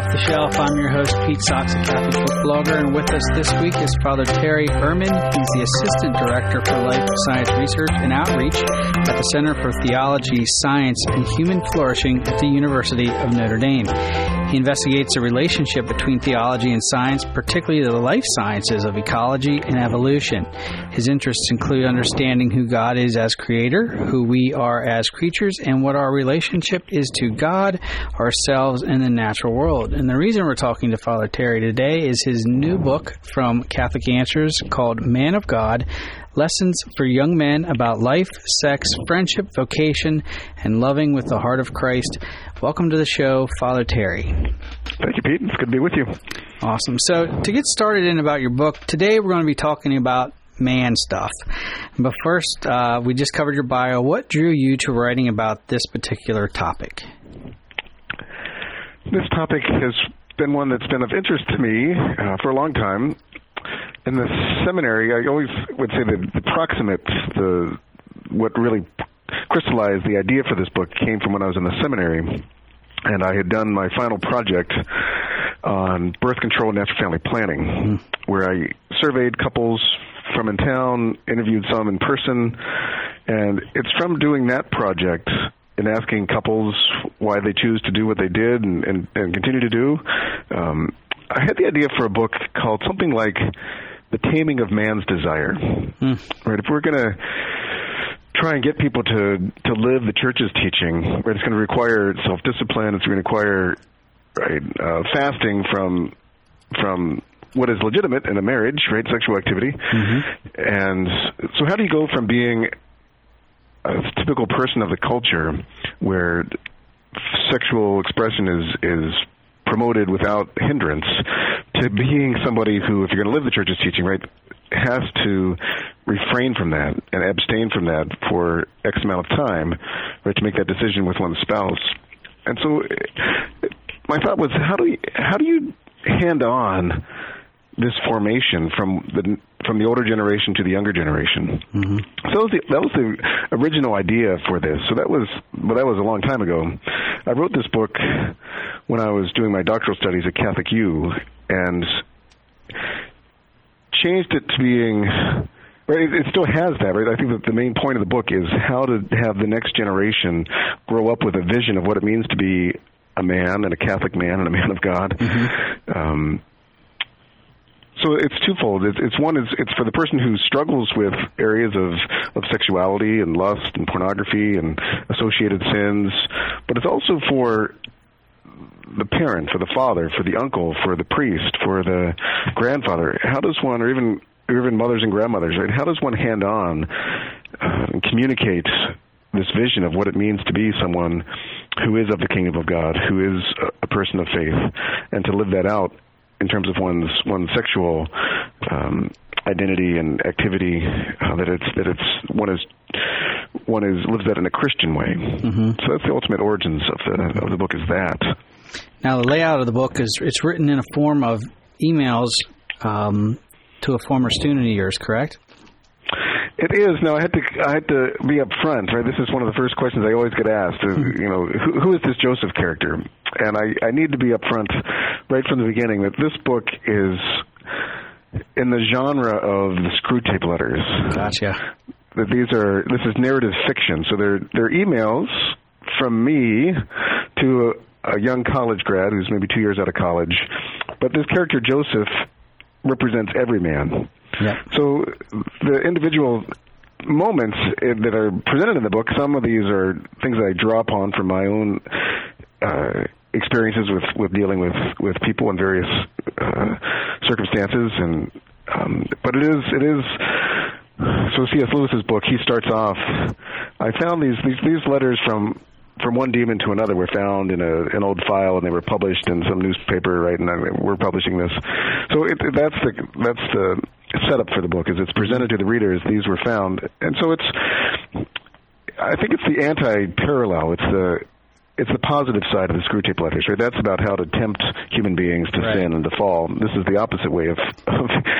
Off the Shelf. I'm your host, Pete Sox, a Catholic book blogger, and with us this week is Father Terry Ehrman. He's the Assistant Director for Life Science Research and Outreach at the Center for Theology, Science, and Human Flourishing at the University of Notre Dame. He investigates the relationship between theology and science, particularly the life sciences of ecology and evolution. His interests include understanding who God is as creator, who we are as creatures, and what our relationship is to God, ourselves, and the natural world. And the reason we're talking to Father Terry today is his new book from Catholic Answers called Man of God, Lessons for Young Men About Life, Sex, Friendship, Vocation, and Loving with the Heart of Christ. Welcome to the show, Father Terry. Thank you, Pete. It's good to be with you. Awesome. So to get started in about your book, today we're going to be talking about man stuff. But first, we just covered your bio. What drew you to writing about this particular topic? This topic has been one that's been of interest to me for a long time. In the seminary, I always would say that the proximate, what really crystallized the idea for this book came from when I was in the seminary, and I had done my final project on birth control and natural family planning, where I surveyed couples from in town, interviewed some in person, and it's from doing that project and asking couples why they choose to do what they did and continue to do. I had the idea for a book called something like The Taming of Man's Desire. Right? If we're going to try and get people to live the Church's teaching, right, it's going to require self-discipline. It's going to require fasting from what is legitimate in a marriage, right, sexual activity. And so how do you go from being a typical person of the culture where sexual expression is promoted without hindrance to being somebody who, if you're going to live the Church's teaching, right, has to refrain from that and abstain from that for X amount of time, right, to make that decision with one's spouse. And so my thought was, how do you hand on this formation from the older generation to the younger generation? So that was the original idea for this. So that was a long time ago. I wrote this book when I was doing my doctoral studies at Catholic U, and changed it to being, right, it still has that, right? I think that the main point of the book is how to have the next generation grow up with a vision of what it means to be a man and a Catholic man and a man of God. So it's twofold. It's for the person who struggles with areas of sexuality and lust and pornography and associated sins, but it's also for the parent, for the father, for the uncle, for the priest, for the grandfather. How does one, or even mothers and grandmothers, right? How does one hand on and communicate this vision of what it means to be someone who is of the kingdom of God, who is a person of faith, and to live that out in terms of one's sexual identity and activity, one lives that in a Christian way. So that's the ultimate origins of the book, is that. Now, the layout of the book it's written in a form of emails to a former student of yours, correct? It is. Now, I had to be up front, right? This is one of the first questions I always get asked. Who is this Joseph character? And I need to be up front right from the beginning that this book is in the genre of the Screwtape Letters. Gotcha. That this is narrative fiction. So they're emails from me to a young college grad who's maybe 2 years out of college. But this character, Joseph, represents every man. Yeah. So the individual moments that are presented in the book, some of these are things that I draw upon from my own experiences with dealing with people in various circumstances, and but it is. So C.S. Lewis's book, he starts off. I found these letters from one demon to another were found in an old file, and they were published in some newspaper, right? And we're publishing this. So that's the setup for the book. Is it's presented to the readers. These were found, and so I think it's the anti-parallel. It's the positive side of the Screwtape Letters, right? That's about how to tempt human beings to sin and to fall. This is the opposite way of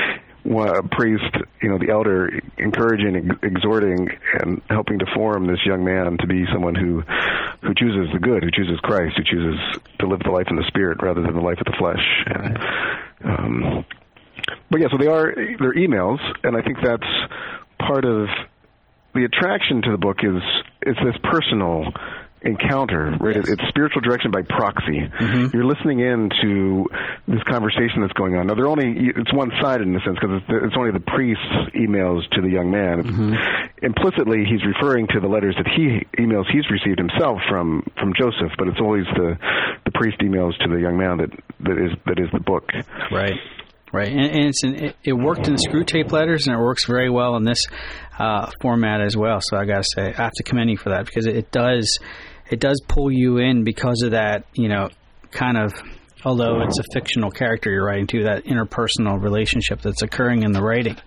priest, the elder, encouraging, exhorting, and helping to form this young man to be someone who chooses the good, who chooses Christ, who chooses to live the life in the Spirit rather than the life of the flesh. And, but yeah, so they're emails, and I think that's part of the attraction to the book is this personal encounter, right? Yes. It's spiritual direction by proxy. Mm-hmm. You're listening in to this conversation that's going on. Now, it's one-sided in a sense because it's only the priest's emails to the young man. Mm-hmm. Implicitly, he's referring to the letters emails he's received himself from Joseph, but it's always the priest emails to the young man that is the book. Right. Right, and it worked in the Screw Tape letters, and it works very well in this format as well. So I got to say, I have to commend you for that because it does pull you in because of that, kind of, although it's a fictional character you're writing to, that interpersonal relationship that's occurring in the writing.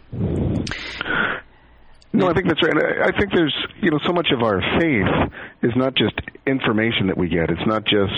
No, I think that's right. I think there's, so much of our faith is not just information that we get. It's not just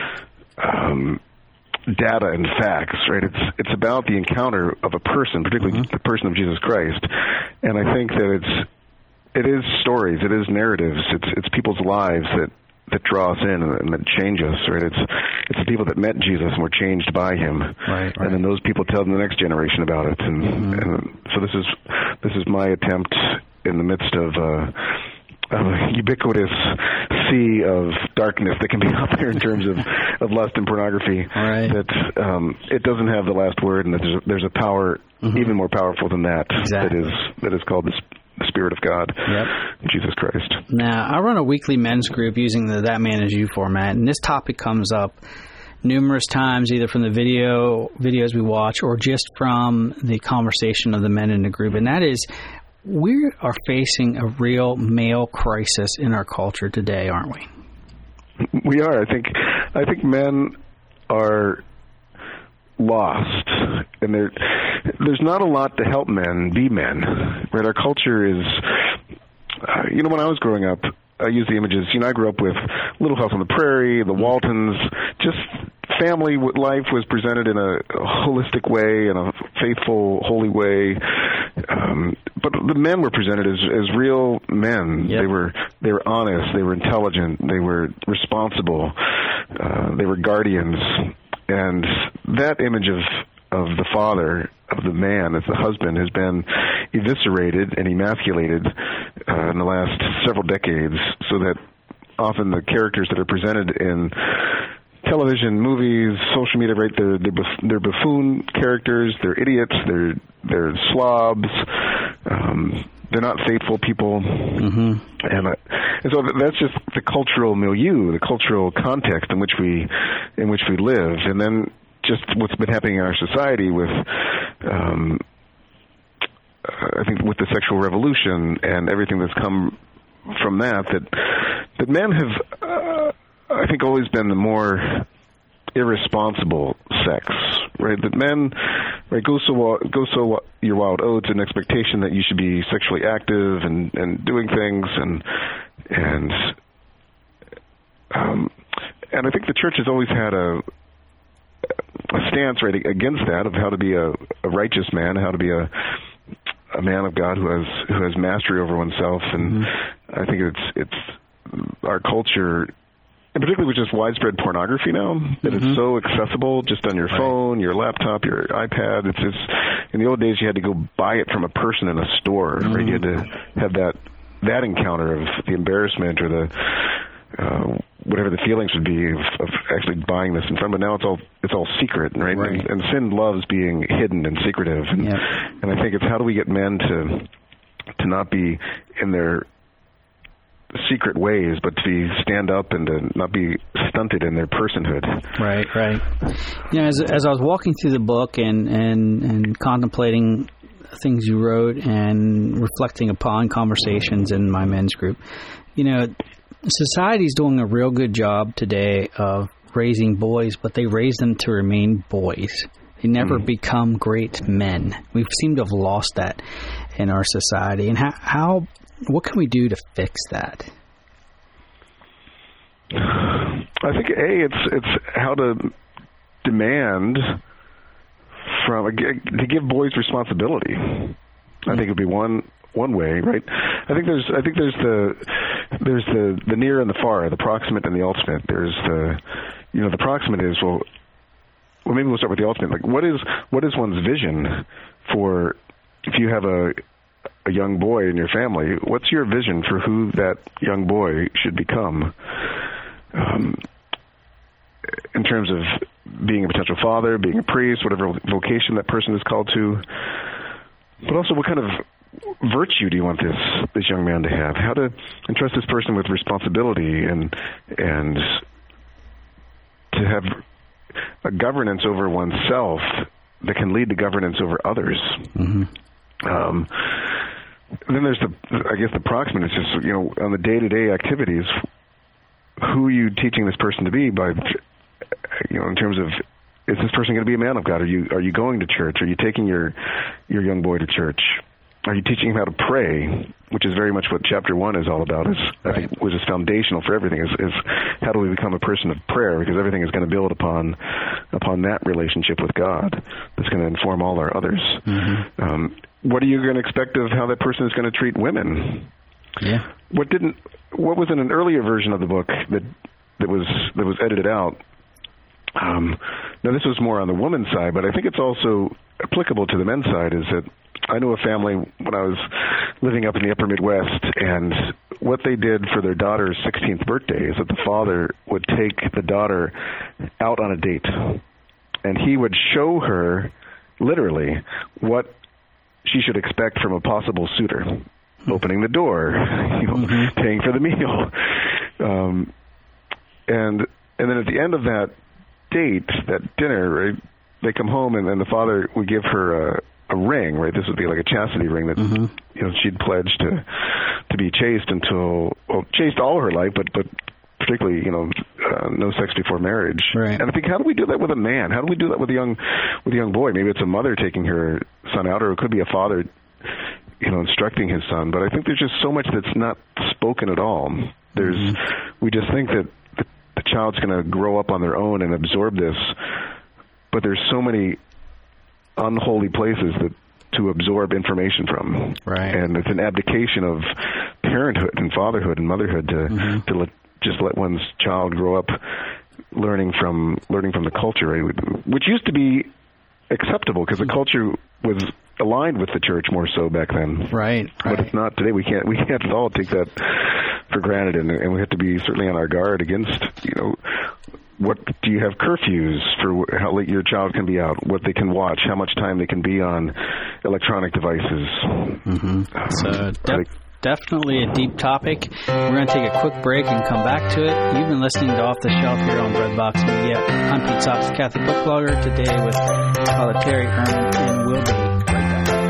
data and facts, right? It's about the encounter of a person, particularly the person of Jesus Christ. And I think that it is stories, it is narratives, it's people's lives that draw us in and that change us, right? It's the people that met Jesus and were changed by him, right. And then those people tell the next generation about it. And so this is my attempt in the midst of a ubiquitous sea of darkness that can be out there in terms of lust and pornography. Right. That it doesn't have the last word, and that there's a power even more powerful than that. Exactly. that is called the Spirit of God, Jesus Christ. Now, I run a weekly men's group using the That Man Is You format, and this topic comes up numerous times, either from the videos we watch or just from the conversation of the men in the group, and that is, we are facing a real male crisis in our culture today, aren't we? We are. I think men are lost, and there's not a lot to help men be men. Right? Our culture is, when I was growing up, I use the images. I grew up with Little House on the Prairie, the Waltons. Just family life was presented in a holistic way, in a faithful, holy way. But the men were presented as real men. Yep. They were honest. They were intelligent. They were responsible. They were guardians. And that image of the father, of the man as the husband, has been eviscerated and emasculated in the last several decades, so that often the characters that are presented in television, movies, social media, right? They're buffoon characters. They're idiots. They're slobs. They're not faithful people. Mm-hmm. And so that's just the cultural milieu, the cultural context in which we live, and then just what's been happening in our society with, I think, with the sexual revolution and everything that's come from that men have, I think, always been the more irresponsible sex, right? That men, right, go so your wild oats, an expectation that you should be sexually active and doing things, and I think the church has always had a stance, right, against that, of how to be a righteous man, how to be a man of God who has mastery over oneself, and I think it's our culture, and particularly with just widespread pornography now, that it's so accessible just on your phone, your laptop, your iPad. It's in the old days you had to go buy it from a person in a store, right? You had to have that encounter of the embarrassment or the whatever the feelings would be of actually buying this in front. But now it's all secret, right? And sin loves being hidden and secretive, and I think it's how do we get men to not be in their secret ways, but to stand up and to not be stunted in their personhood. Right. As I was walking through the book and contemplating things you wrote and reflecting upon conversations in my men's group, society's doing a real good job today of raising boys, but they raise them to remain boys. They never become great men. We seem to have lost that in our society. And what can we do to fix that? I think it's how to demand to give boys responsibility. I think it would be one way, right? I think there's the near and the far, the proximate and the ultimate. There's the proximate is well maybe we'll start with the ultimate. Like what is one's vision for if you have a young boy in your family? What's your vision for who that young boy should become? In terms of being a potential father, being a priest, whatever vocation that person is called to, but also what kind of virtue do you want this young man to have? How to entrust this person with responsibility and to have a governance over oneself that can lead to governance over others. Mm-hmm. And then there's the proximate. It's just on the day-to-day activities, who are you teaching this person to be by, in terms of, is this person going to be a man of God? Are you going to church? Are you taking your young boy to church? Are you teaching him how to pray, which is very much what chapter 1 is all about, I think, which is foundational for everything, is how do we become a person of prayer, because everything is going to build upon that relationship with God that's going to inform all our others. Mm-hmm. What are you going to expect of how that person is going to treat women? Yeah. What was in an earlier version of the book that was edited out? Now, this was more on the woman's side, but I think it's also applicable to the men's side, is that I knew a family when I was living up in the upper Midwest, and what they did for their daughter's 16th birthday is that the father would take the daughter out on a date, and he would show her, literally, what she should expect from a possible suitor. Opening the door, mm-hmm. paying for the meal. And then at the end of that date, that dinner, right, they come home and the father would give her a ring, right? This would be like a chastity ring that mm-hmm. She'd pledged to be chaste chaste all her life, but particularly no sex before marriage. Right. And I think, how do we do that with a man? How do we do that with a young boy? Maybe it's a mother taking her son out, or it could be a father instructing his son. But I think there's just so much that's not spoken at all. We just think that the child's going to grow up on their own and absorb this, but there's so many unholy places to absorb information from. Right. And it's an abdication of parenthood and fatherhood and motherhood to let one's child grow up learning from the culture, right? Which used to be acceptable because the culture was aligned with the church more so back then. Right. But it's not today. We can't at all take that for granted, and we have to be certainly on our guard against, what do you have curfews for how late your child can be out, what they can watch, how much time they can be on electronic devices. Mm-hmm. So definitely a deep topic. We're going to take a quick break and come back to it. You've been listening to Off the Shelf here on Breadbox Media. I'm Pete Sox, Catholic book blogger, today with Father Terry Ehrman, and we'll be right back.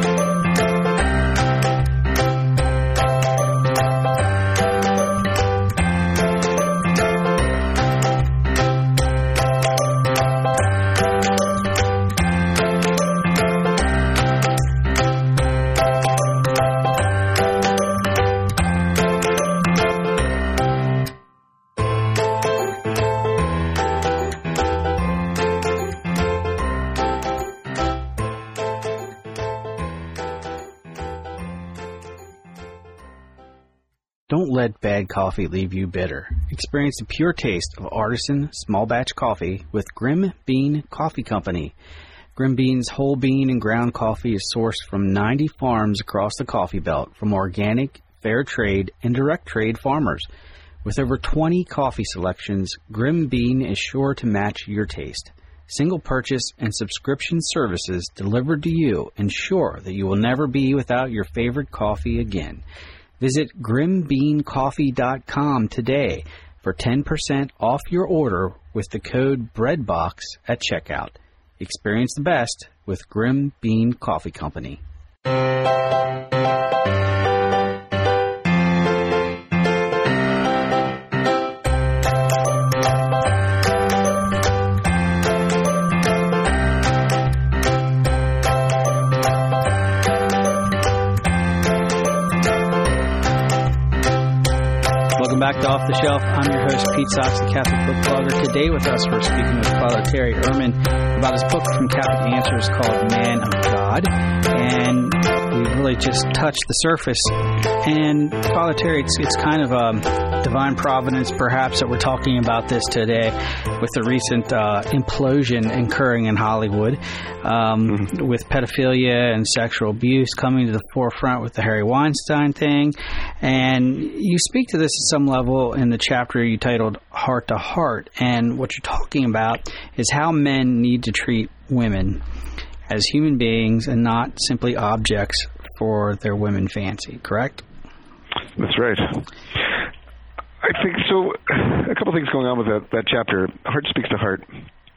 Don't let bad coffee leave you bitter. Experience the pure taste of artisan small batch coffee with Grim Bean Coffee Company. Grim Bean's whole bean and ground coffee is sourced from 90 farms across the coffee belt from organic, fair trade, and direct trade farmers. With over 20 coffee selections, Grim Bean is sure to match your taste. Single purchase and subscription services delivered to you ensure that you will never be without your favorite coffee again. Visit grimbeancoffee.com today for 10% off your order with the code BREADBOX at checkout. Experience the best with Grim Bean Coffee Company. Welcome back to Off the Shelf. I'm your host, Pete Sachs, the Catholic book blogger. Today with us, we're speaking with Father Terry Ehrman about his book from Catholic Answers called Man of God. And we've really just touched the surface. And Father Terry, it's kind of a divine providence, perhaps, that we're talking about this today with the recent implosion occurring in Hollywood with pedophilia and sexual abuse coming to the forefront with the Harvey Weinstein thing. And you speak to this at some level in the chapter you titled Heart to Heart. And what you're talking about is how men need to treat women as human beings and not simply objects for their women fancy, correct? That's right. I think so. A couple things going on with that chapter. Heart Speaks to Heart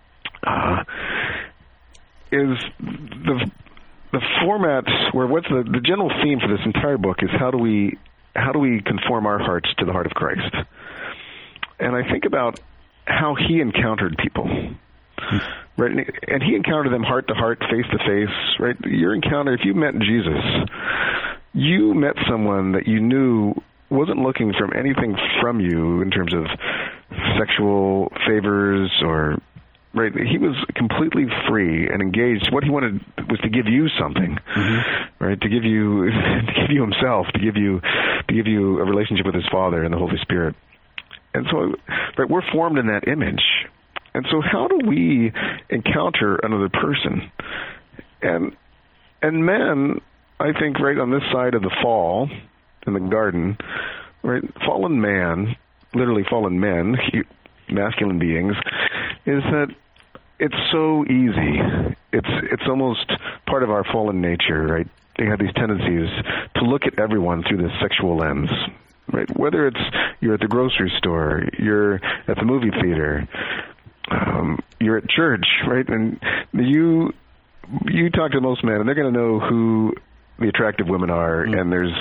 is the format where what's the general theme for this entire book is how do we conform our hearts to the heart of Christ? And I think about how he encountered people, right? And he encountered them heart to heart, face to face, right? Your encounter, if you met Jesus, you met someone that you knew wasn't looking from anything from you in terms of sexual favors or, right? He was completely free and engaged. What he wanted was to give you something, right? To give you himself, to give you a relationship with his Father and the Holy Spirit. And so, right, we're formed in that image. And so how do we encounter another person? And men, I think, right on this side of the fall in the garden, right, fallen man, literally fallen men, masculine beings, is that it's so easy. It's almost part of our fallen nature, right? They have these tendencies to look at everyone through this sexual lens, right? Whether it's you're at the grocery store, you're at the movie theater, you're at church, right? And you talk to most men, and they're going to know who the attractive women are, and there's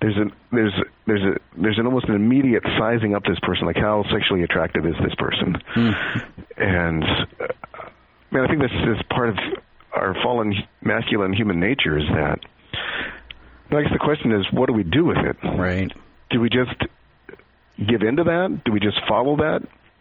an almost an immediate sizing up this person, like how sexually attractive is this person, and I think this is part of our fallen masculine human nature is that. But I guess the question is, what do we do with it? Right? Do we just give into that? Do we just follow that?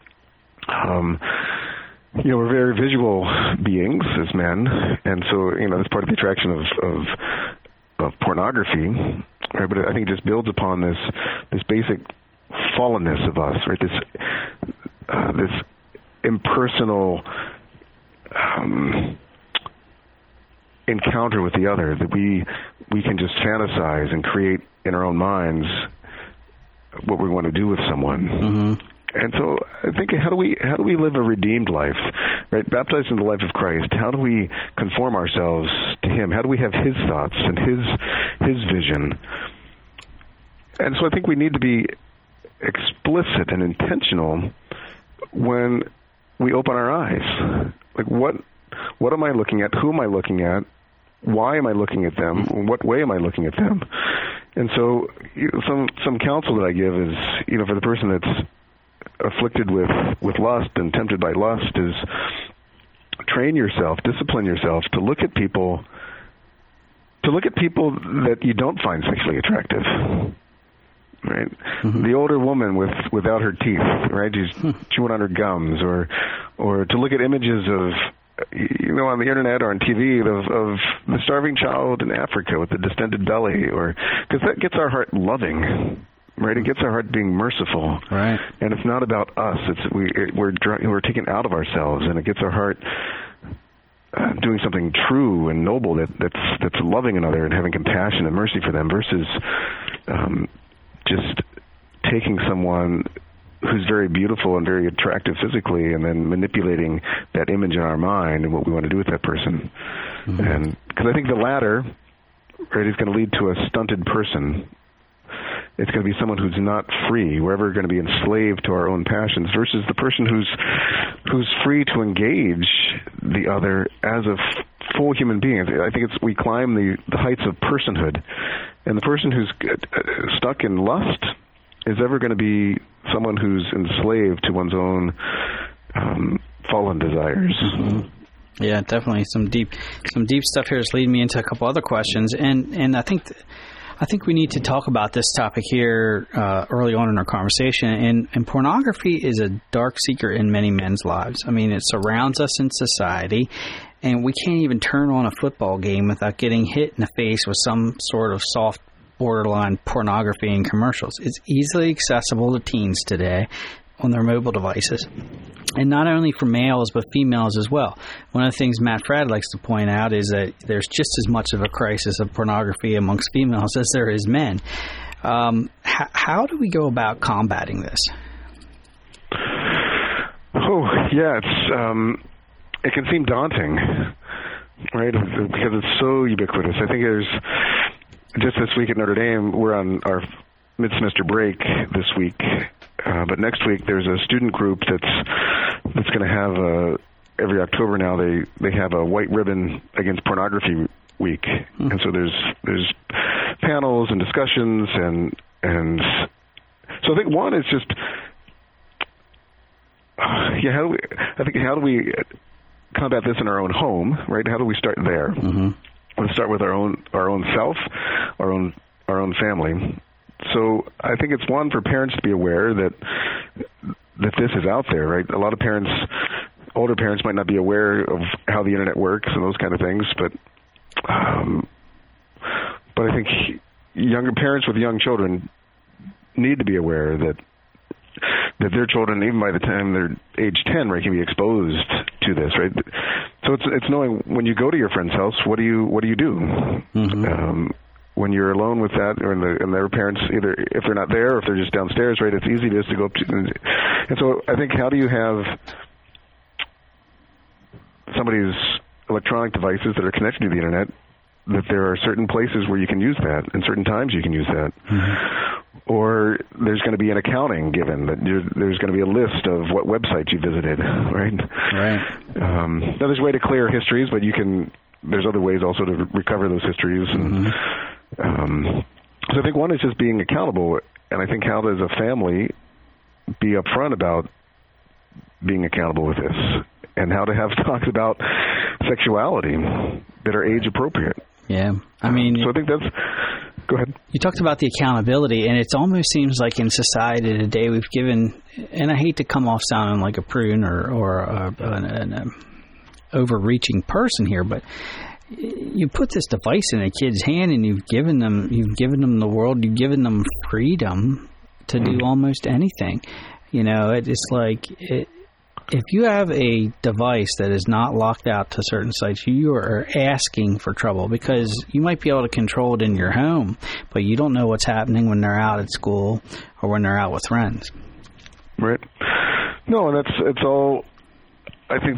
We're very visual beings as men, and so that's part of the attraction of pornography, right? But I think it just builds upon this basic fallenness of us, right? This impersonal encounter with the other that we can just fantasize and create in our own minds what we want to do with someone. And so I think, how do we live a redeemed life, right? Baptized in the life of Christ. How do we conform ourselves to him? How do we have his thoughts and his vision? And so I think we need to be explicit and intentional when we open our eyes. Like, what am I looking at? Who am I looking at? Why am I looking at them? In what way am I looking at them? And so some counsel that I give is, for the person that's afflicted with lust and tempted by lust, is train yourself, discipline yourself to look at people that you don't find sexually attractive, right? The older woman without her teeth, right? She's chewing on her gums, or to look at images of on the internet or on TV of the starving child in Africa with the distended belly, or because that gets our heart loving. Right, it gets our heart being merciful, right? And it's not about us. We're taken out of ourselves, and it gets our heart doing something true and noble that's loving another and having compassion and mercy for them, versus just taking someone who's very beautiful and very attractive physically, and then manipulating that image in our mind and what we want to do with that person. And because I think the latter, right, is going to lead to a stunted person. It's going to be someone who's not free. We're ever going to be enslaved to our own passions, versus the person who's free to engage the other as a full human being. I think we climb the heights of personhood, and the person who's stuck in lust is ever going to be someone who's enslaved to one's own fallen desires. Yeah, definitely some deep stuff here is leading me into a couple other questions, and I think I think we need to talk about this topic here early on in our conversation. And pornography is a dark secret in many men's lives. I mean, it surrounds us in society, and we can't even turn on a football game without getting hit in the face with some sort of soft borderline pornography and commercials. It's easily accessible to teens today on their mobile devices, and not only for males but females as well. One of the things Matt Fradd likes to point out is that there's just as much of a crisis of pornography amongst females as there is men. How do we go about combating this? Oh, yeah, it can seem daunting, right? Because it's so ubiquitous. I think there's just this week at Notre Dame, we're on our mid-semester break this week. But next week there's a student group that's going to have every October now they have a White Ribbon Against Pornography Week, and so there's panels and discussions and so I think one is just how do we combat this in our own home, right? How do we start there? Mm-hmm. Let's start with our own self, our own family. So I think it's one for parents to be aware that this is out there, right? A lot of parents, older parents, might not be aware of how the internet works and those kind of things, but I think younger parents with young children need to be aware that their children, even by the time they're age 10, right, can be exposed to this, right? So it's knowing when you go to your friend's house, what do you do? Mm-hmm. When you're alone with that, and their parents, either if they're not there or if they're just downstairs, right, it's easy just to go up to. And so I think, how do you have somebody's electronic devices that are connected to the internet, that there are certain places where you can use that and certain times you can use that? Mm-hmm. Or there's going to be an accounting given, that there's going to be a list of what websites you visited, right? Right. Now there's a way to clear histories, but there's other ways also to recover those histories. And, so I think one is just being accountable, and I think how does a family be upfront about being accountable with this, and how to have talks about sexuality that are age appropriate. Yeah, I mean, so I think that's. Go ahead. You talked about the accountability, and it almost seems like in society today we've given, and I hate to come off sounding like a prune or an overreaching person here, but you put this device in a kid's hand and you've given them the world, you've given them freedom to do almost anything. You know, it's like if you have a device that is not locked out to certain sites, you are asking for trouble, because you might be able to control it in your home, but you don't know what's happening when they're out at school or when they're out with friends. Right. No, and it's all. I think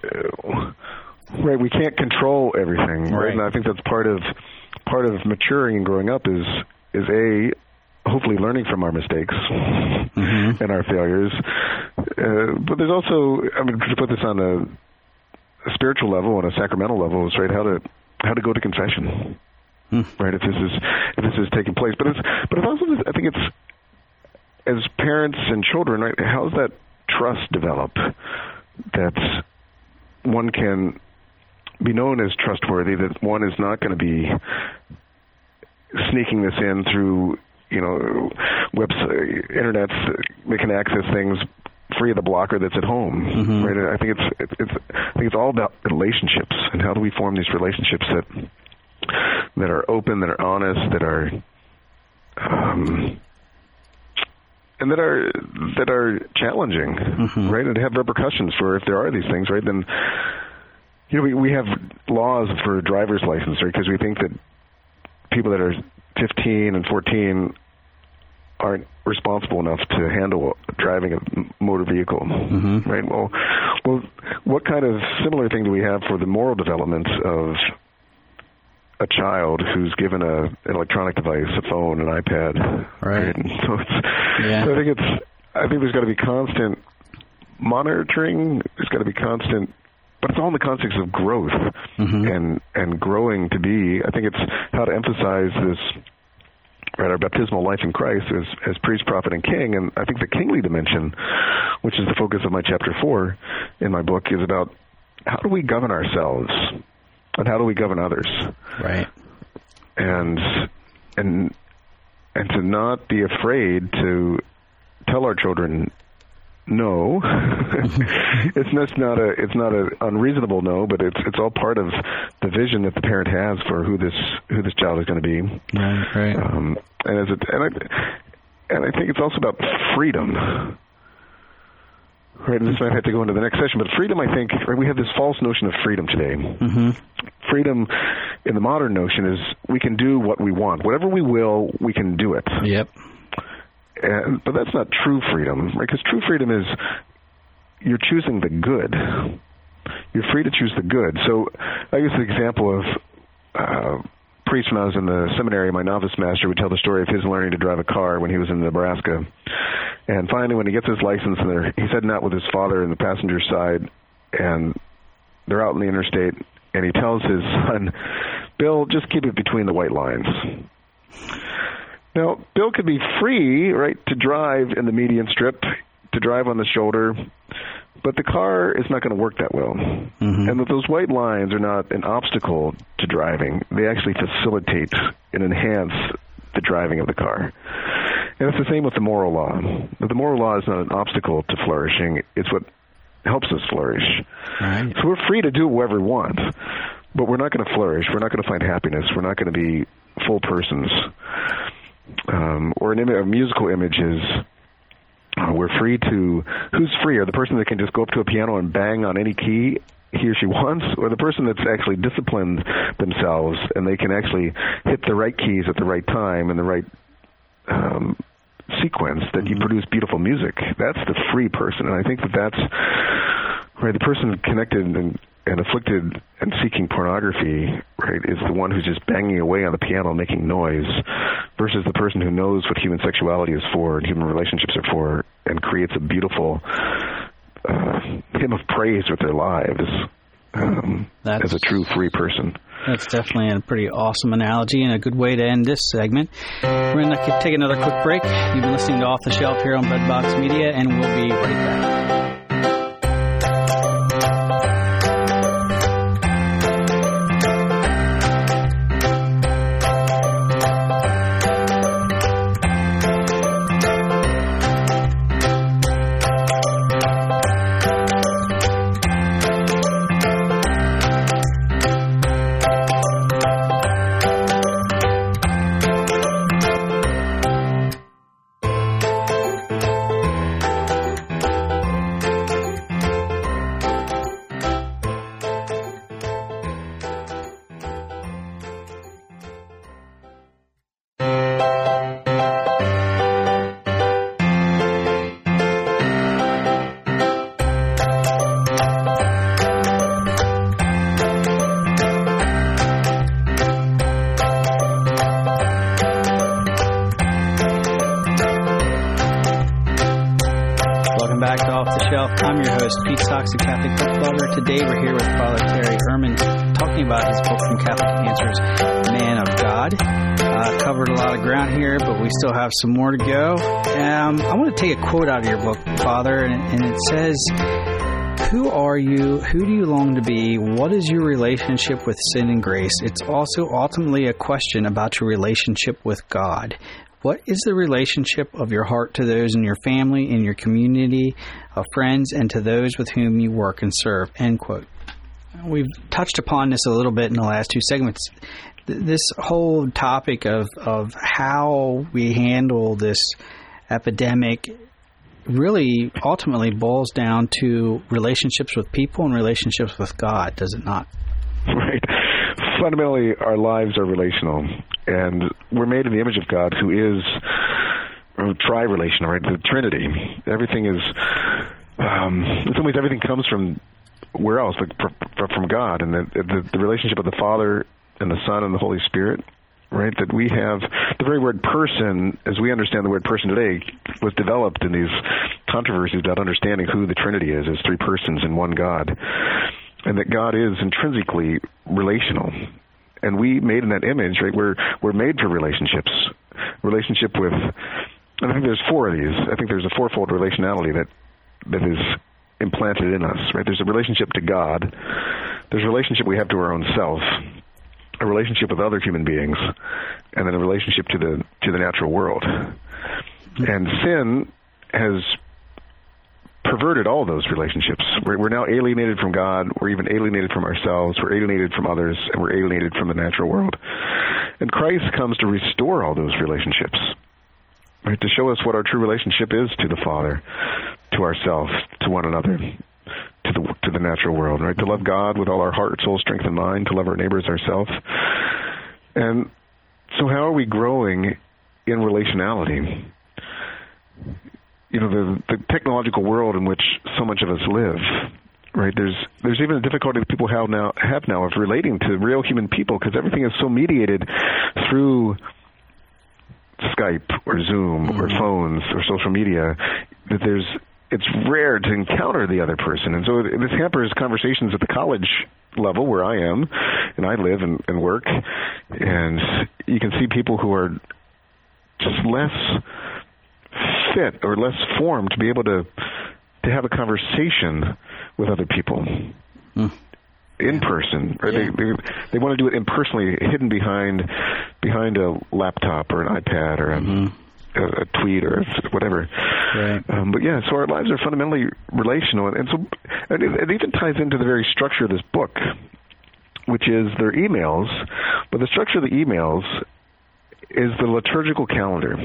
right. We can't control everything, right? And I think that's part of maturing and growing up is hopefully learning from our mistakes and our failures. But there's also, I mean, to put this on a spiritual level, on a sacramental level, is right how to go to confession, right? If this is taking place, but it's also, I think it's, as parents and children, right? How does that trust develop? That one can be known as trustworthy. That one is not going to be sneaking this in through, website, internets. They can access things free of the blocker that's at home, right? I think it's all about relationships, and how do we form these relationships that are open, that are honest, that are and that are challenging, right? And have repercussions for if there are these things, right? Then we have laws for driver's license, right? Because we think that people that are 15 and 14 aren't responsible enough to handle driving a motor vehicle, right? Well, what kind of similar thing do we have for the moral development of a child who's given an electronic device, a phone, an iPad, right? So so I think there's got to be constant monitoring. There's got to be constant, but it's all in the context of growth and growing to be. I think it's how to emphasize this. Right, our baptismal life in Christ as priest, prophet, and king. And I think the kingly dimension, which is the focus of my chapter 4 in my book, is about how do we govern ourselves and how do we govern others. Right. And and to not be afraid to tell our children no. It's not a unreasonable no, but it's all part of the vision that the parent has for who this child is going to be. Right. And I think it's also about freedom. Right, and this might have to go into the next session, but freedom, I think, right, we have this false notion of freedom today. Mm-hmm. Freedom in the modern notion is we can do what we want. Whatever we will, we can do it. Yep. But that's not true freedom, right? Because true freedom is you're choosing the good. You're free to choose the good. So I use the example of priest when I was in the seminary. My novice master would tell the story of his learning to drive a car when he was in Nebraska. And finally, when he gets his license, and he's heading out with his father in the passenger side, and they're out in the interstate, and he tells his son, Bill, just keep it between the white lines. Now, Bill could be free, right, to drive in the median strip, to drive on the shoulder, but the car is not going to work that well. Mm-hmm. And those white lines are not an obstacle to driving. They actually facilitate and enhance the driving of the car. And it's the same with the moral law. The moral law is not an obstacle to flourishing. It's what helps us flourish. Right. So we're free to do whatever we want, but we're not going to flourish. We're not going to find happiness. We're not going to be full persons. Or a musical image is we're free to... Who's freer? The person that can just go up to a piano and bang on any key he or she wants, or the person that's actually disciplined themselves and they can actually hit the right keys at the right time and the right sequence that you produce beautiful music? That's the free person. And I think that's right. The person connected and afflicted and seeking pornography, right, is the one who's just banging away on the piano making noise, versus the person who knows what human sexuality is for and human relationships are for and creates a beautiful hymn of praise with their lives as a true free person. That's definitely a pretty awesome analogy and a good way to end this segment. We're going to take another quick break. You've been listening to Off the Shelf here on Bedbox Media, and we'll be right back. I'm your host, Pete Sox, a Catholic book blogger. Today we're here with Father Terry Ehrman talking about his book From Catholic Answers, Man of God. Covered a lot of ground here, but we still have some more to go. I want to take a quote out of your book, Father, and it says, "Who are you? Who do you long to be? What is your relationship with sin and grace? It's also ultimately a question about your relationship with God. What is the relationship of your heart to those in your family, in your community of friends, and to those with whom you work and serve?" End quote. We've touched upon this a little bit in the last two segments. This whole topic of how we handle this epidemic really ultimately boils down to relationships with people and relationships with God, does it not? Right. Fundamentally, our lives are relational, and we're made in the image of God, who is tri-relational, right? The Trinity. Everything is, in some ways, everything comes from where else? Like from God, and the relationship of the Father and the Son and the Holy Spirit, right? That we have the very word person, as we understand the word person today, was developed in these controversies about understanding who the Trinity is as three persons in one God. And that God is intrinsically relational, and we made in that image, right? We're made for relationships. Relationship with, and I think there's four of these. I think there's a fourfold relationality that is implanted in us, right? There's a relationship to God. There's a relationship we have to our own self, a relationship with other human beings, and then a relationship to the natural world. And sin has perverted all those relationships. We're now alienated from God. We're even alienated from ourselves. We're alienated from others, and we're alienated from the natural world. And Christ comes to restore all those relationships, right? To show us what our true relationship is to the Father, to ourselves, to one another, to the natural world, right? To love God with all our heart, soul, strength, and mind, to love our neighbors ourselves. And so how are we growing in relationality? You know, the technological world in which so much of us live, right? There's even a difficulty that people have now of relating to real human people, because everything is so mediated through Skype or Zoom or phones or social media that it's rare to encounter the other person. And so this hampers conversations at the college level where I am and I live and work, and you can see people who are just less fit or less formed to be able to have a conversation with other people in person. Right? Yeah. They want to do it impersonally, hidden behind a laptop or an iPad or a tweet or whatever. Right. But yeah, so our lives are fundamentally relational, and so it even ties into the very structure of this book, which is their emails. But the structure of the emails is the liturgical calendar.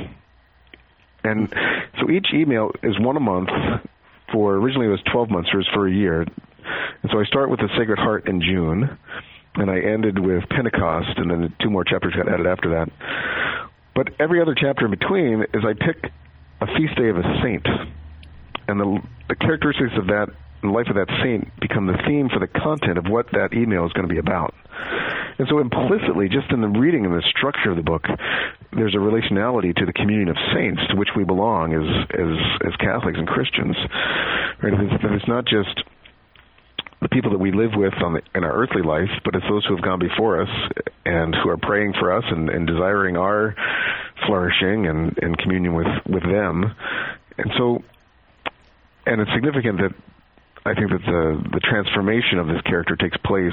And so each email is one a month originally it was 12 months, so it was for a year. And so I start with the Sacred Heart in June, and I ended with Pentecost, and then 2 more chapters got added after that. But every other chapter in between is I pick a feast day of a saint. And the characteristics of that, the life of that saint, become the theme for the content of what that email is going to be about. And so implicitly, just in the reading and the structure of the book, there's a relationality to the communion of saints to which we belong as Catholics and Christians. Right? It's not just the people that we live with in our earthly life, but it's those who have gone before us and who are praying for us and desiring our flourishing and communion with them. And so, and it's significant that I think that the transformation of this character takes place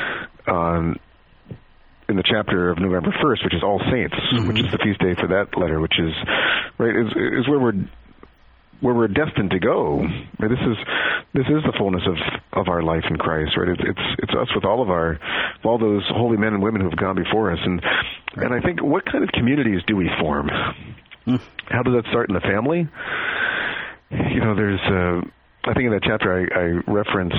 in the chapter of November 1st, which is All Saints, which is the feast day for that letter, which is right is where we're destined to go. Right? This is the fullness of our life in Christ. Right? It's us with all those holy men and women who have gone before us, and I think, what kind of communities do we form? How does that start in the family? You know, there's I think in that chapter I reference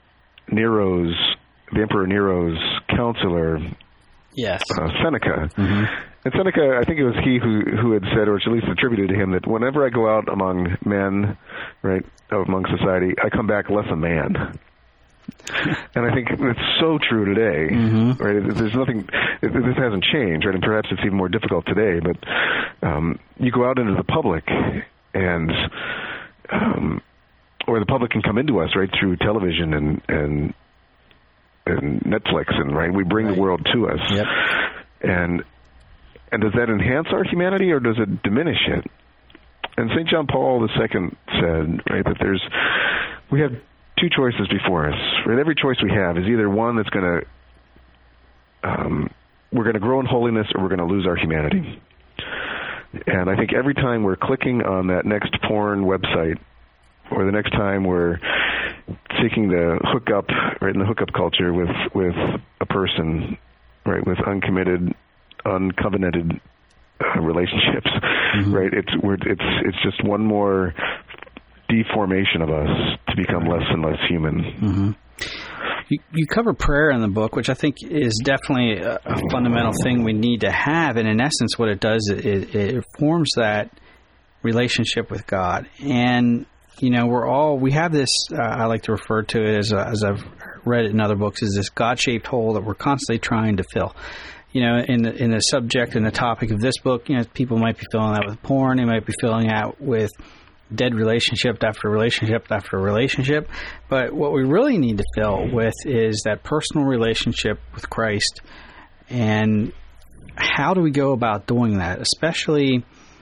the Emperor Nero's counselor, Seneca. And Seneca, I think it was he who had said, or it's at least attributed to him, that whenever I go out among men, right, among society, I come back less a man. And I think it's so true today, right? There's nothing, this hasn't changed, right? And perhaps it's even more difficult today, but you go out into the public and or the public can come into us, right, through television and Netflix, and right, we bring the world to us. Yep. And does that enhance our humanity or does it diminish it? And St. John Paul II said, right, that we have 2 choices before us. Right? Every choice we have is either one that's going to we're going to grow in holiness, or we're going to lose our humanity. And I think every time we're clicking on that next porn website, or the next time we're seeking to hook up, right, in the hookup culture with a person, right, with uncommitted, uncovenanted relationships, right? It's just one more deformation of us to become less and less human. You cover prayer in the book, which I think is definitely a fundamental thing we need to have. And in essence, what it does, it forms that relationship with God. And you know, we have this, I like to refer to it as I've read it in other books, is this God-shaped hole that we're constantly trying to fill. You know, in the subject and the topic of this book, you know, people might be filling that with porn, they might be filling out with dead relationship after relationship after relationship. But what we really need to fill with is that personal relationship with Christ. And how do we go about doing that? Especially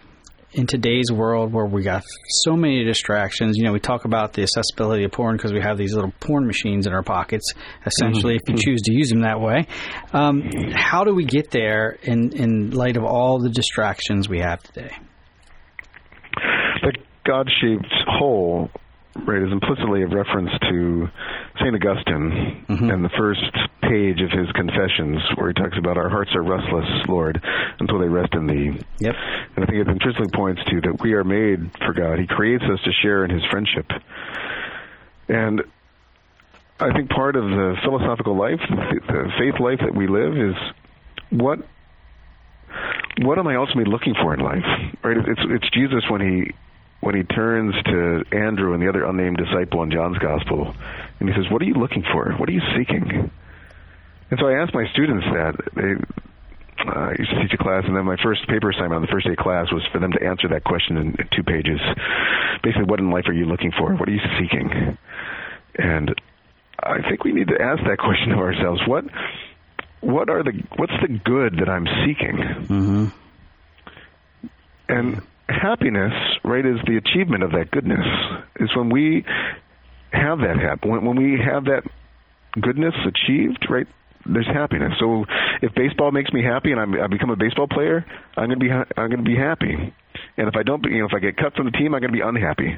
in today's world where we got so many distractions, we talk about the accessibility of porn because we have these little porn machines in our pockets, essentially, if you choose to use them that way. How do we get there in light of all the distractions we have today? The God-shaped hole, right, is implicitly a reference to St. Augustine and the first page of his Confessions, where he talks about our hearts are restless, Lord, until they rest in Thee. Yep. And I think it intrinsically points to that we are made for God. He creates us to share in His friendship. And I think part of the philosophical life, the faith life that we live, is what am I ultimately looking for in life? Right? It's Jesus when he turns to Andrew and the other unnamed disciple in John's Gospel, and he says, "What are you looking for? What are you seeking?" And so I asked my students that. I used to teach a class, and then my first paper assignment on the first day of class was for them to answer that question in 2 pages. Basically, what in life are you looking for? What are you seeking? And I think we need to ask that question of ourselves. What's the good that I'm seeking? And happiness, right, is the achievement of that goodness. Is when we have that when we have that goodness achieved, right? There's happiness. So if baseball makes me happy and I become a baseball player, I'm going to be happy. And if I don't, if I get cut from the team, I'm going to be unhappy.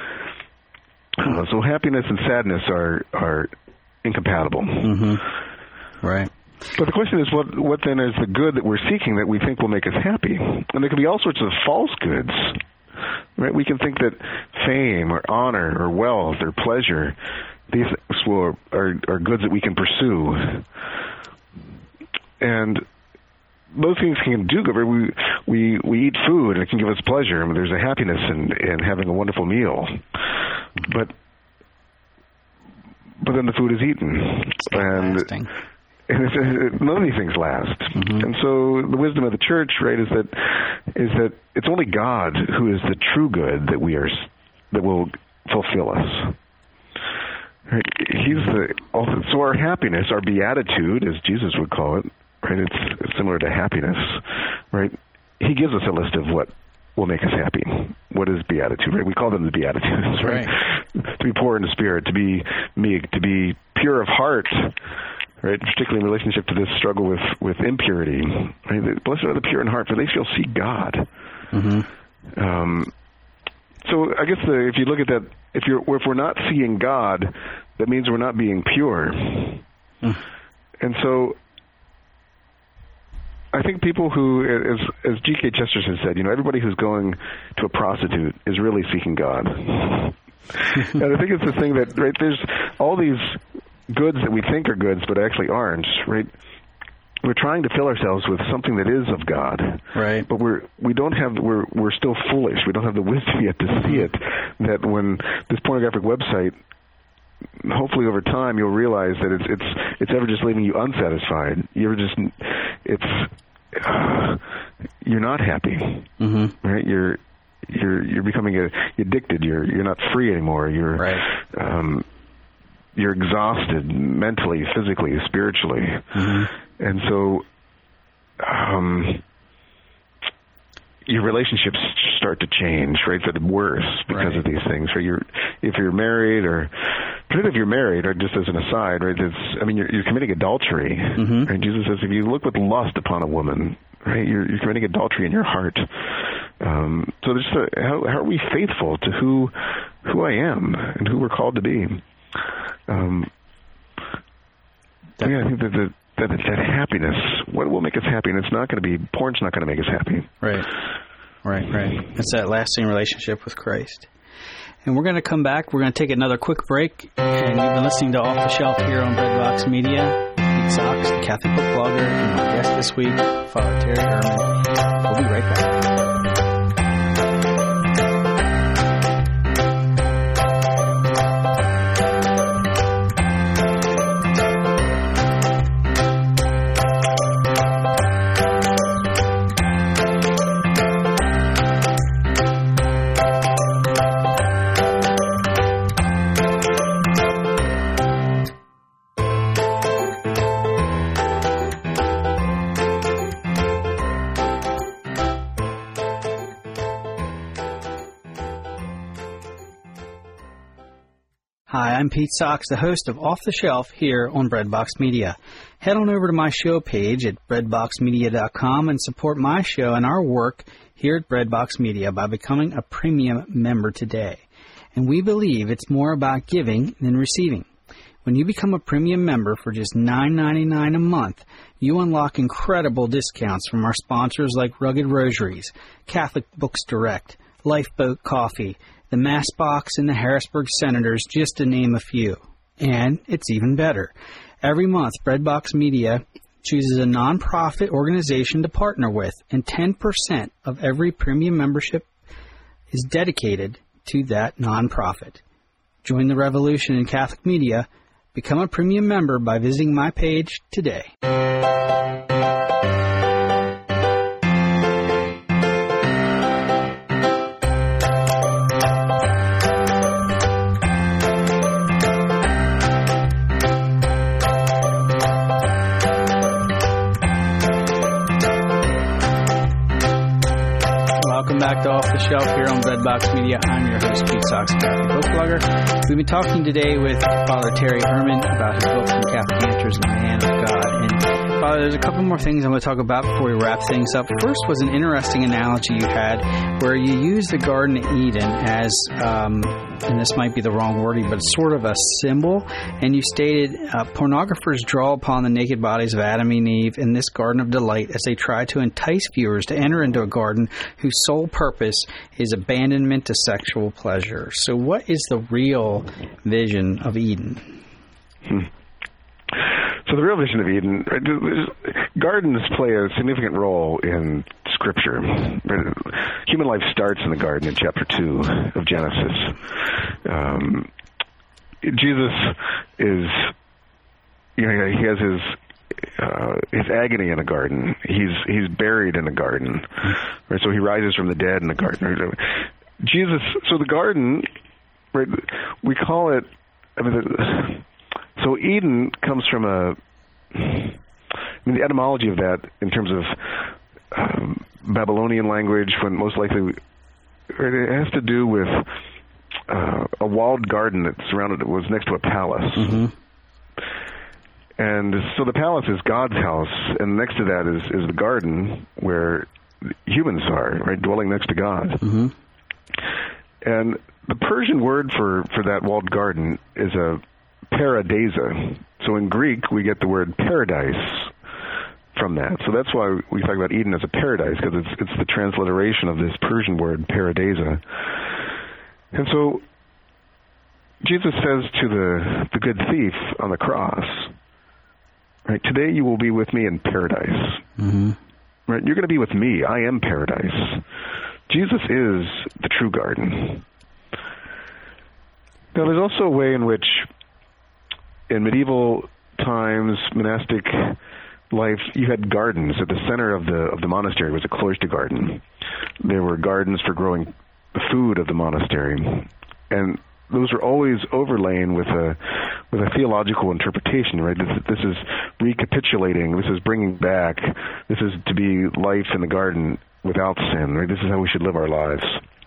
So happiness and sadness are incompatible. Right. But the question is, what then is the good that we're seeking that we think will make us happy? And there can be all sorts of false goods. Right? We can think that fame or honor or wealth or pleasure, these things are goods that we can pursue. And those things can do good. We eat food and it can give us pleasure. I mean, there's a happiness in having a wonderful meal. But then the food is eaten. And none of these things last. And so the wisdom of the church, right, is that it's only God who is the true good that will fulfill us. Right? So our happiness, our beatitude, as Jesus would call it, right? It's similar to happiness, right? He gives us a list of what will make us happy. What is beatitude, right? We call them the Beatitudes, right? To be poor in the spirit, to be meek, to be pure of heart, right? Particularly in relationship to this struggle with impurity. Right? Blessed are the pure in heart, for they shall see God. So I guess if you look at that, if we're not seeing God, that means we're not being pure. And so I think people who, as G.K. Chesterton said, everybody who's going to a prostitute is really seeking God. And I think it's the thing that, right, there's all these goods that we think are goods but actually aren't, right? We're trying to fill ourselves with something that is of God, right? But we're still foolish. We don't have the wisdom yet to see it. That when this pornographic website, hopefully over time you'll realize that it's ever just leaving you unsatisfied. You're not happy, right? You're becoming addicted. You're not free anymore. You're exhausted mentally, physically, spiritually. And so your relationships start to change, right, for the worse because of these things. If you're married, or particularly if you're married, or just as an aside, right, you're committing adultery. Right? Jesus says if you look with lust upon a woman, right, you're committing adultery in your heart. So just how are we faithful to who I am and who we're called to be? I think that happiness, what will make us happy? And it's not going to be, porn's not going to make us happy. Right. It's that lasting relationship with Christ. And we're going to come back. We're going to take another quick break. And you've been listening to Off the Shelf here on Breadbox Media. Pete Sachs, the Catholic book blogger, and our guest this week, Father Terry Ehrman. We'll be right back. Hi, I'm Pete Sachs, the host of Off the Shelf here on Breadbox Media. Head on over to my show page at breadboxmedia.com and support my show and our work here at Breadbox Media by becoming a premium member today. And we believe it's more about giving than receiving. When you become a premium member for just $9.99 a month, you unlock incredible discounts from our sponsors like Rugged Rosaries, Catholic Books Direct, Lifeboat Coffee, the Mass Box, and the Harrisburg Senators, just to name a few. And it's even better. Every month, Breadbox Media chooses a nonprofit organization to partner with, and 10% of every premium membership is dedicated to that nonprofit. Join the revolution in Catholic media. Become a premium member by visiting my page today. Welcome back to Off the Shelf here on Breadbox Media. I'm your host, Pete Sachs, Catholic book blogger. We've been talking today with Father Terry Ehrman about his book, From Catholic Answers, The Man of God. And Father, there's a couple more things I'm going to talk about before we wrap things up. First was an interesting analogy you had where you used the Garden of Eden as, and this might be the wrong wording, but sort of a symbol. And you stated, pornographers draw upon the naked bodies of Adam and Eve in this garden of delight as they try to entice viewers to enter into a garden whose sole purpose is abandonment to sexual pleasure. So what is the real vision of Eden? So the real vision of Eden, gardens play a significant role in Scripture. Human life starts in the garden in chapter 2 of Genesis. Jesus is, he has his agony in a garden. He's buried in a garden. Right? So he rises from the dead in the garden. Jesus, so the garden, right, we call it, so Eden comes from the etymology of that in terms of Babylonian language, when most likely it has to do with a walled garden that was next to a palace. Mm-hmm. And so the palace is God's house, and next to that is the garden where humans are, right, dwelling next to God. Mm-hmm. And the Persian word for that walled garden is a paradisa. So in Greek, we get the word paradise from that. So that's why we talk about Eden as a paradise, because it's the transliteration of this Persian word, paradisa. And so Jesus says to the good thief on the cross, right, today you will be with me in paradise. Mm-hmm. Right, you're going to be with me. I am paradise. Jesus is the true garden. Now, there's also a way in which in medieval times, monastic life, you had gardens. At the center of the monastery was a cloister garden. There were gardens for growing the food of the monastery, and those were always overlain with a theological interpretation. Right, this is recapitulating. This is bringing back. This is to be life in the garden without sin. Right, this is how we should live our lives.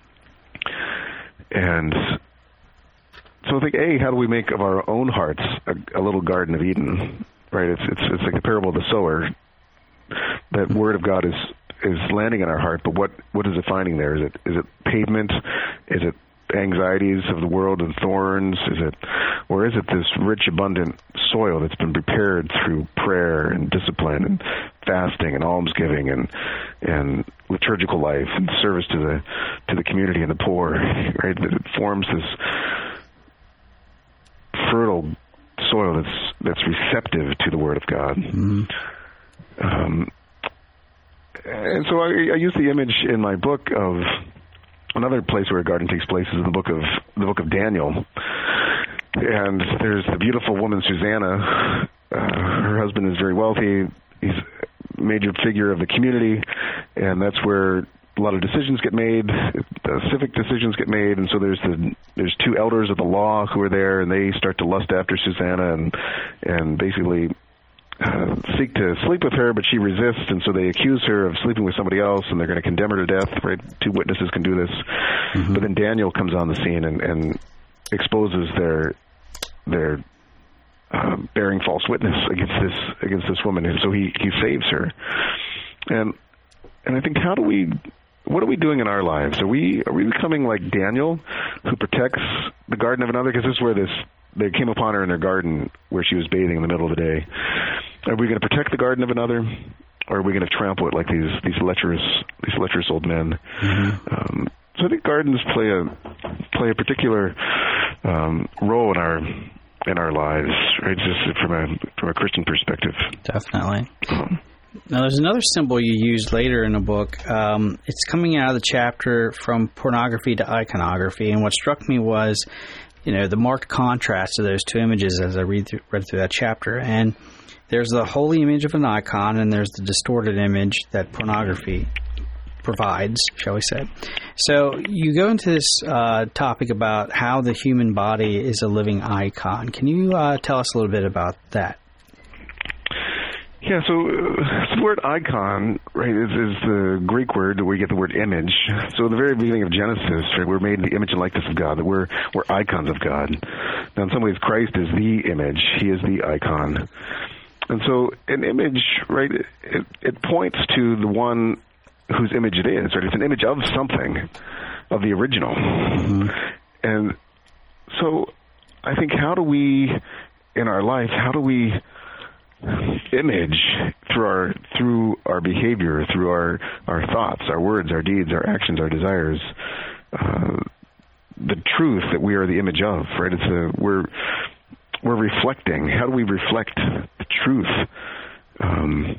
And so I think, how do we make of our own hearts a little Garden of Eden? Right? It's like the parable of the sower. That word of God is landing in our heart, but what is it finding there? Is it pavement? Is it anxieties of the world and thorns? Or is it this rich, abundant soil that's been prepared through prayer and discipline and fasting and almsgiving and liturgical life and service to the community and the poor? Right? That it forms this fertile soil that's receptive to the Word of God. Mm-hmm. And so I use the image in my book of another place where a garden takes place is in the book of Daniel. And there's the beautiful woman Susanna. Her husband is very wealthy. He's a major figure of the community, and that's where a lot of decisions get made, civic decisions get made, and so there's two elders of the law who are there, and they start to lust after Susanna and basically seek to sleep with her, but she resists, and so they accuse her of sleeping with somebody else, and they're going to condemn her to death. Right? Two witnesses can do this. Mm-hmm. But then Daniel comes on the scene and exposes their they're bearing false witness against this woman, and so he saves her. And I think, what are we doing in our lives? Are we becoming like Daniel, who protects the garden of another? Because this is where they came upon her in her garden where she was bathing in the middle of the day. Are we going to protect the garden of another, or are we going to trample it like these lecherous old men? Mm-hmm. So I think gardens play a particular role in our lives, right? Just from a Christian perspective. Definitely. Now, there's another symbol you used later in the book. It's coming out of the chapter from pornography to iconography, and what struck me was, the marked contrast of those two images as I read through that chapter. And there's the holy image of an icon, and there's the distorted image that pornography provides, shall we say. So you go into this topic about how the human body is a living icon. Can you tell us a little bit about that? Yeah, so the word icon, right, is the Greek word that we get the word image. So in the very beginning of Genesis, right, we're made in the image and likeness of God, that we're icons of God. Now, in some ways, Christ is the image. He is the icon. And so an image, right, it points to the one whose image it is, right? It's an image of something, of the original. Mm-hmm. And so I think, in our life, how do we image through our behavior, through our thoughts, our words, our deeds, our actions, our desires, the truth that we are the image of, right? We're reflecting. How do we reflect the truth?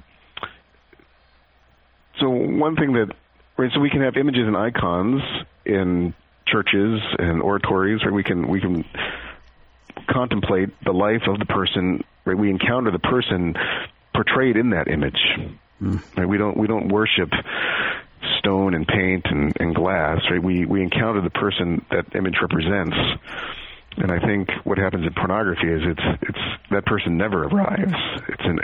So one thing so we can have images and icons in churches and oratories, right? We can contemplate the life of the person, right? We encounter the person portrayed in that image. Right? We don't worship stone and paint and glass, right? We encounter the person that image represents. And I think what happens in pornography is it's that person never arrives. It's an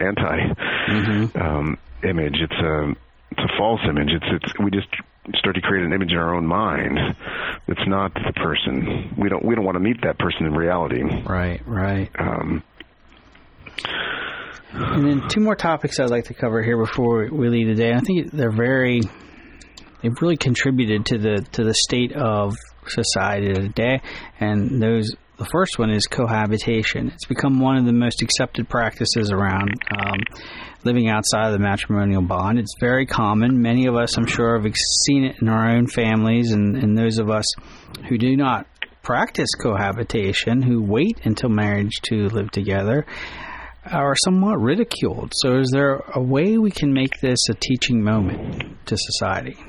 image. It's a false image. We just start to create an image in our own mind. It's not the person. We don't want to meet that person in reality. Right. And then two more topics I'd like to cover here before we leave today. I think they've really contributed to the state of society today, and the first one is cohabitation. It's become one of the most accepted practices around living outside of the matrimonial bond. It's very common. Many of us, I'm sure, have seen it in our own families, and those of us who do not practice cohabitation, who wait until marriage to live together, are somewhat ridiculed. So is there a way we can make this a teaching moment to society?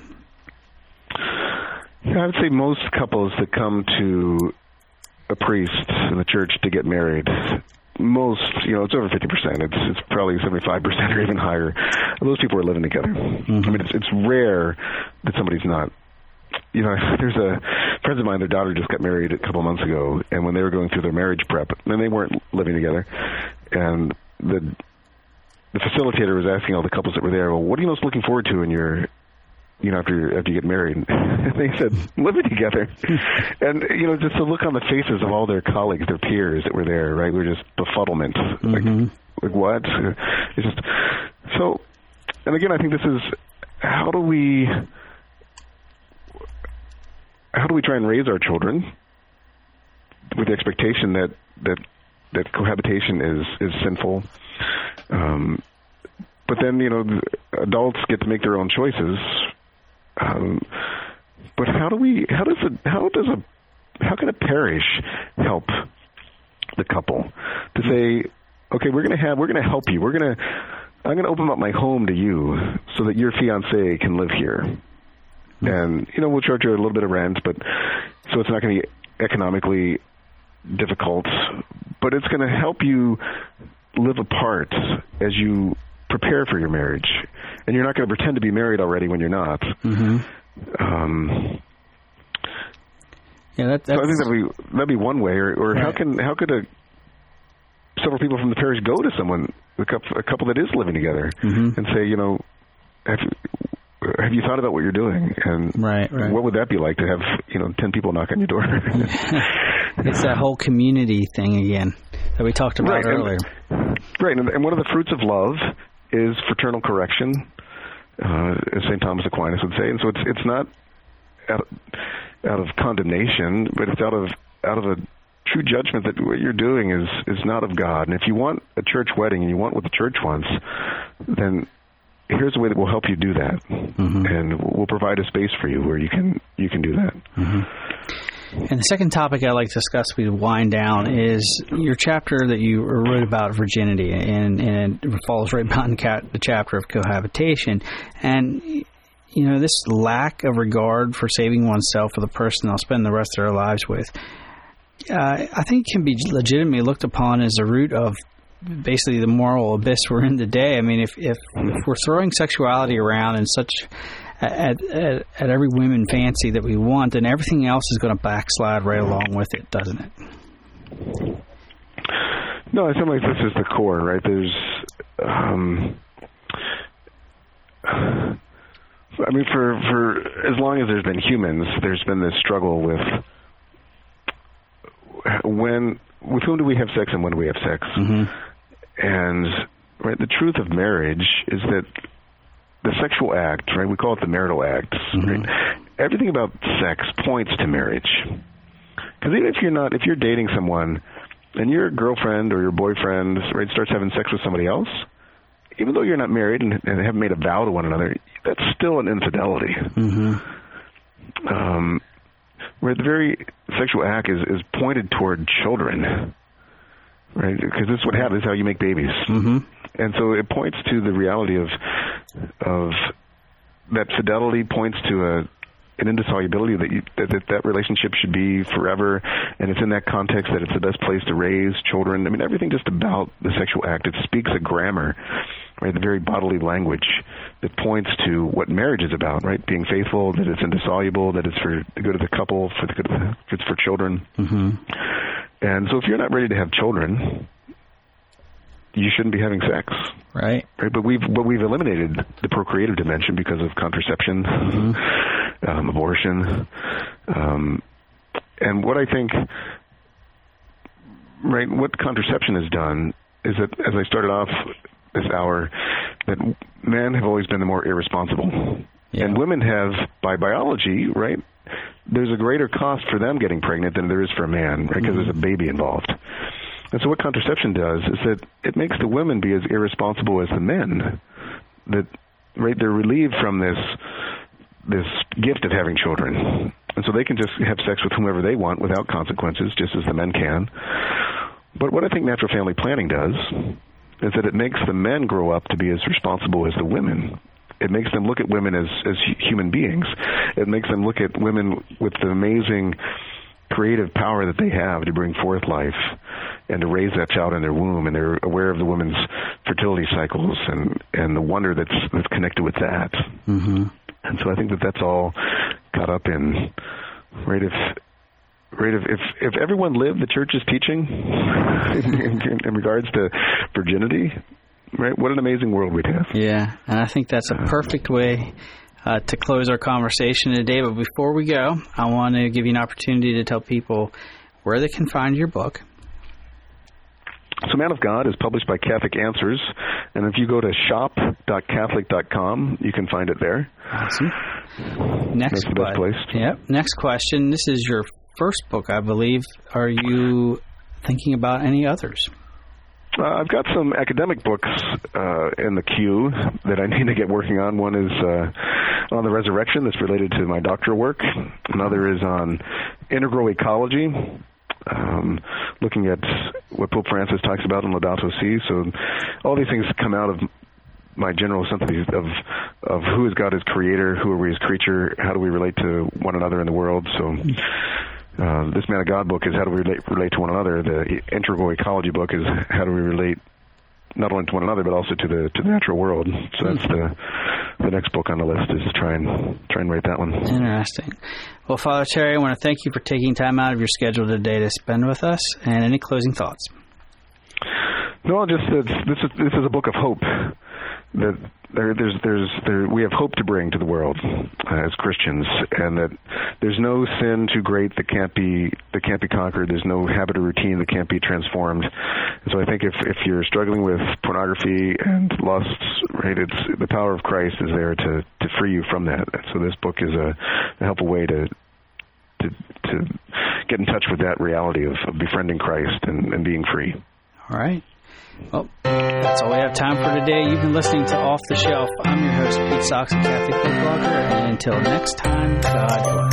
I would say most couples that come to a priest in the church to get married, it's over 50%. It's probably 75% or even higher. Those people are living together. Mm-hmm. I mean, it's rare that somebody's not. There's friends of mine, their daughter just got married a couple months ago, and when they were going through their marriage prep, then they weren't living together, and the facilitator was asking all the couples that were there, well, what are you most looking forward to in your after you get married? And they said, living together. And, just the look on the faces of all their colleagues, their peers that were there, right? We're just befuddlement. Mm-hmm. Like what? It's just, so, and again, I think this is, how do we try and raise our children with the expectation that cohabitation is sinful? But then, adults get to make their own choices. But how can a parish help the couple to say, okay, we're going to help you. I'm going to open up my home to you so that your fiancé can live here. And, we'll charge you a little bit of rent, but so it's not going to be economically difficult, but it's going to help you live apart as you prepare for your marriage, and you're not going to pretend to be married already when you're not. Mm-hmm. So I think that'd be one way. Or right. How could several people from the parish go to a couple that is living together, mm-hmm. and say, have you thought about what you're doing? And right. what would that be like to have 10 people knock on your door? It's that whole community thing again that we talked about earlier. Right, and one of the fruits of love is fraternal correction, as St. Thomas Aquinas would say. And so it's not out of condemnation, but it's out of a true judgment that what you're doing is not of God. And if you want a church wedding and you want what the church wants, then here's a way that will help you do that. Mm-hmm. And we'll provide a space for you where you can do that. Mm-hmm. And the second topic I'd like to discuss as we wind down is your chapter that you wrote about virginity, and it falls right behind the chapter of cohabitation. And this lack of regard for saving oneself for the person they'll spend the rest of their lives with, I think can be legitimately looked upon as the root of basically the moral abyss we're in today. I mean, if we're throwing sexuality around in such at every women fancy that we want, then everything else is going to backslide right along with it, doesn't it? No, I feel like this is the core, right? There's, for as long as there's been humans, there's been this struggle with whom do we have sex and when do we have sex? Mm-hmm. And right, the truth of marriage is that the sexual act, right, we call it the marital act, mm-hmm. right? Everything about sex points to marriage. Because even if you're dating someone and your girlfriend or your boyfriend, right, starts having sex with somebody else, even though you're not married and haven't made a vow to one another, that's still an infidelity. Mm-hmm. Where the very sexual act is pointed toward children, right? Because this is what happens, how you make babies. Mm-hmm. And so it points to the reality of that fidelity, points to an indissolubility that relationship should be forever, and it's in that context that it's the best place to raise children. I mean, everything just about the sexual act, it speaks a grammar, right? The very bodily language that points to what marriage is about, right? Being faithful, that it's indissoluble, that it's for the good of the couple, it's for children. Mm-hmm. And so if you're not ready to have children, you shouldn't be having sex, right? But we've eliminated the procreative dimension because of contraception, mm-hmm. Abortion, and what I think, right? What contraception has done is that, as I started off this hour, that men have always been the more irresponsible, and women have, by biology, right? There's a greater cost for them getting pregnant than there is for a man, right? Because mm-hmm. there's a baby involved. And so what contraception does is that it makes the women be as irresponsible as the men. That, right, they're relieved from this gift of having children. And so they can just have sex with whomever they want without consequences, just as the men can. But what I think natural family planning does is that it makes the men grow up to be as responsible as the women. It makes them look at women as human beings. It makes them look at women with the amazing creative power that they have to bring forth life and to raise that child in their womb, and they're aware of the woman's fertility cycles and the wonder that's connected with that. Mm-hmm. And so I think that's all caught up in, right, if everyone lived the church's teaching in regards to virginity, right, what an amazing world we'd have. Yeah, and I think that's a perfect way to close our conversation today. But before we go, I want to give you an opportunity to tell people where they can find your book. So Man of God is published by Catholic Answers, and if you go to shop.catholic.com, you can find it there. Awesome. That's the best place. Yep. Next question. This is your first book, I believe. Are you thinking about any others? I've got some academic books in the queue that I need to get working on. One is on the resurrection that's related to my doctoral work. Another is on integral ecology, looking at what Pope Francis talks about in Laudato Si. So all these things come out of my general sympathy of who is God as creator, who are we as creature, how do we relate to one another in the world. So this Man of God book is how do we relate to one another. The integral ecology book is how do we relate not only to one another but also to the natural world. So that's the next book on the list, is to try and write that one. Interesting. Well, Father Terry, I want to thank you for taking time out of your schedule today to spend with us. And any closing thoughts? No, just that this is a book of hope. That we have hope to bring to the world as Christians, and that there's no sin too great that can't be conquered. There's no habit or routine that can't be transformed. And so I think if you're struggling with pornography and lusts, right, it's the power of Christ is there to free you from that. And so this book is a helpful way to get in touch with that reality of befriending Christ and being free. All right. Well, that's all we have time for today. You've been listening to Off the Shelf. I'm your host, Pete Sox, a Catholic book blogger, and until next time, God bless.